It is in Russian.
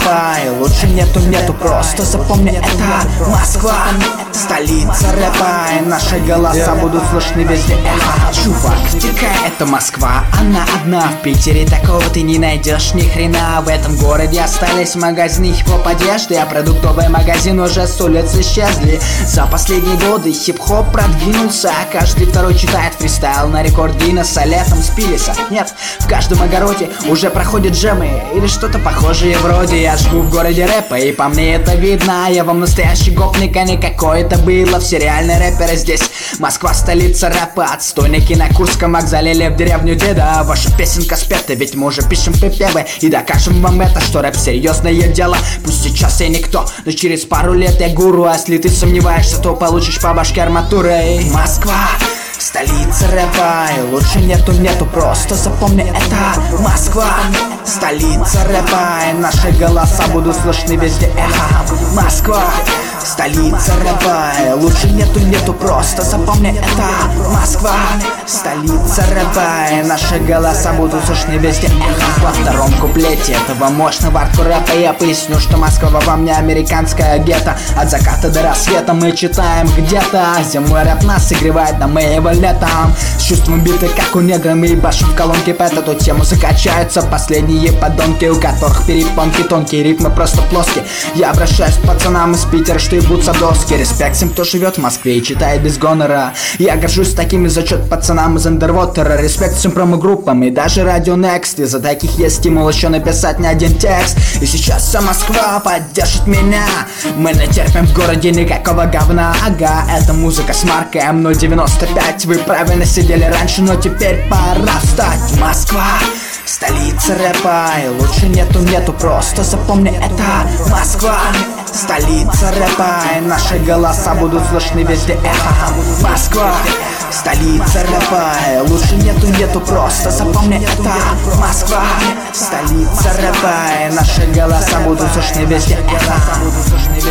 рэпа, и лучше нету, просто запомни, это Москва, столица рэпа, и наши голоса будут слышны везде. Чувак, какая это Москва, она одна. В Питере такого ты не найдешь ни хрена. В этом городе остались магазины хип-хоп одежды, а продуктовые магазины уже с улиц исчезли. За последние годы хип-хоп продвинулся, а каждый второй читает фристайл на рекорд Гиннесса. Летом спилися. Нет, в каждом огороде уже проходят джемы или что-то похожее вроде. Я живу в городе рэпа, и по мне это видно. Я вам настоящий гопник, а не какое-то было. Все реальные рэперы здесь. Москва, столица рэпа. Отстойники на Курском вокзале, лев деревню деда. Ваша песенка спета, ведь мы уже пишем припевы. И докажем вам это, что рэп серьезное дело. Пусть сейчас я никто, но через пару лет я гуру. А если ты сомневаешься, то получишь по башке арматурой. Москва, столица рэпа, и лучше нету, просто запомни, это Москва, столица рэпа, и наши голоса будут слышны везде. Москва, столица рэпа, и лучше нету, просто запомни, это Москва, столица рэпа, и наши голоса будут слышны везде. Во втором куплете этого мощного рэпа я поясню, что Москва во мне американская гетто. От заката до рассвета мы читаем где-то. Зимой рэп нас согревает, да мы его летом. С чувством биты, как у негра, мы ебашим в колонке. Под эту тему закачаются последние подонки, у которых перепонки тонкие, ритмы просто плоские. Я обращаюсь к пацанам из Питера, что ебутся доски. Респект всем, кто живет в Москве и читает без гонора. Я горжусь такими зачет пацанам из Андервотера. Респект всем промо-группам и даже Радио Next. Из-за таких есть стимул еще написать не один текст. И сейчас вся Москва поддержит меня. Мы не терпим в городе никакого говна. Ага, это музыка с маркой М095. Вы правильно сидели раньше, но теперь пора встать. Москва, столица рэпа, и лучше нету, просто запомни, это Москва, столица рэпа, и наши голоса будут слышны везде. Москва, столица рэпа, и лучше нету, просто запомни, это Москва, столица рэпа, и наши голоса будут слышны везде.